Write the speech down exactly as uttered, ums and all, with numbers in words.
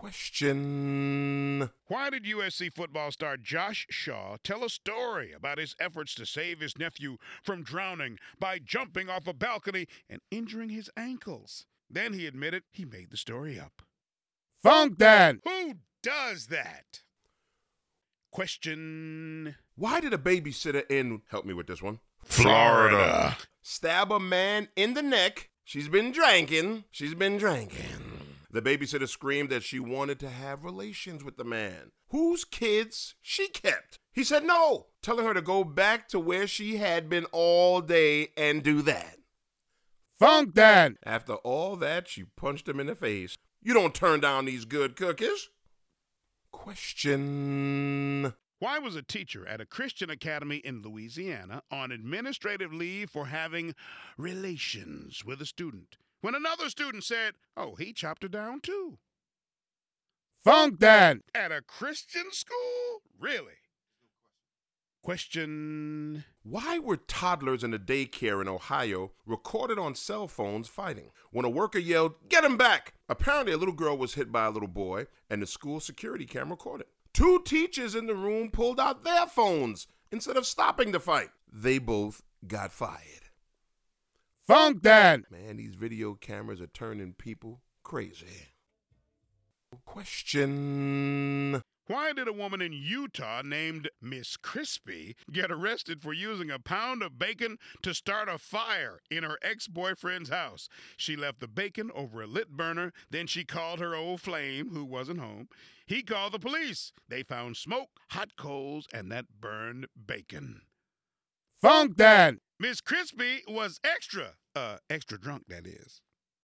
Question. Why did U S C football star Josh Shaw tell a story about his efforts to save his nephew from drowning by jumping off a balcony and injuring his ankles? Then he admitted he made the story up. Funk that! Who does that? Question. Why did a babysitter in, help me with this one, Florida. stab a man in the neck? She's been drinking. She's been drinking. The babysitter screamed that she wanted to have relations with the man, whose kids she kept. He said no, telling her to go back to where she had been all day and do that. Funk that! After all that, she punched him in the face. You don't turn down these good cookies. Question. Why was a teacher at a Christian academy in Louisiana on administrative leave for having relations with a student when another student said, oh, he chopped her down too? Funk that! At a Christian school? Really? Question. Why were toddlers in a daycare in Ohio recorded on cell phones fighting? When a worker yelled, "Get him back!" Apparently a little girl was hit by a little boy, and the school security camera caught it. Two teachers in the room pulled out their phones instead of stopping the fight. They both got fired. Funk that! Man, these video cameras are turning people crazy. Question. Why did a woman in Utah named Miss Crispy get arrested for using a pound of bacon to start a fire in her ex-boyfriend's house? She left the bacon over a lit burner, then she called her old flame, who wasn't home. He called the police. They found smoke, hot coals, and that burned bacon. Funk that! Miss Crispy was extra, uh, extra drunk, that is.